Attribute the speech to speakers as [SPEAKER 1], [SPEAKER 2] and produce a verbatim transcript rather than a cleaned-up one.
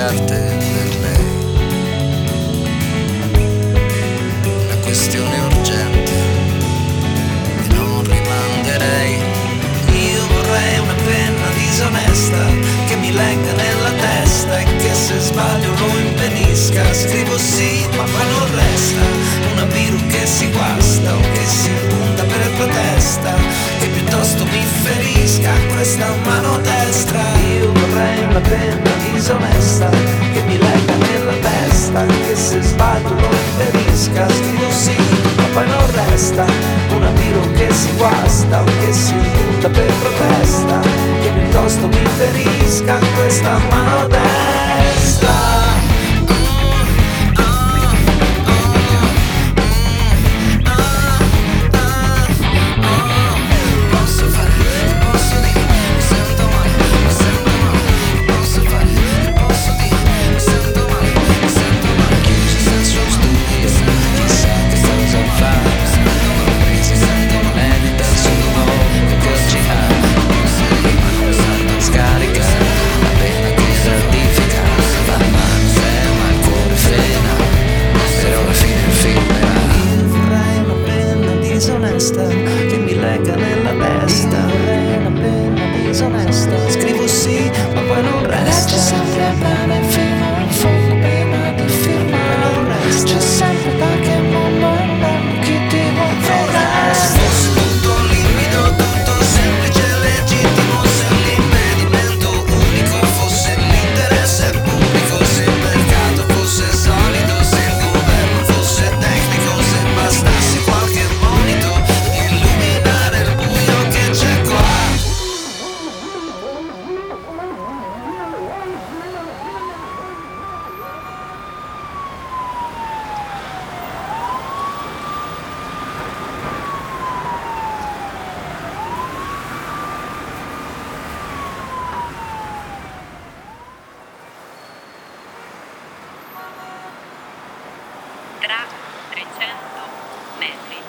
[SPEAKER 1] carte per lei. Una questione urgente e non rimanderei. Io vorrei una penna disonesta che mi legga nella testa e che se sbaglio lo impedisca. Scrivo sì ma poi non resta una biru che si guasta o che si punta per protesta, che piuttosto mi ferisca questa mano destra. Io vorrei una penna disonesta che mi legga nella testa, che se sbaglio lo impedisca. Scrivo sì ma poi non resta una biru che si guasta o che si punta per protesta, che piuttosto mi ferisca questa mano destra. Che mi legga nella testa, vorrei una penna disonesta. Scrivo sì, ma poi non resta. C'è sempre bene fino in fondo prima di firmare. Non resta. C'è sempre da che mondo è mondo chi ti vuole fregare. Se fosse tutto limpido, tutto semplice e legittimo, se l'impedimento unico fosse l'interesse pubblico, se il mercato fosse solido, se il governo fosse tecnico, se bastasse qualche monito illuminare il buio che c'è qua.
[SPEAKER 2] Tra trecento metri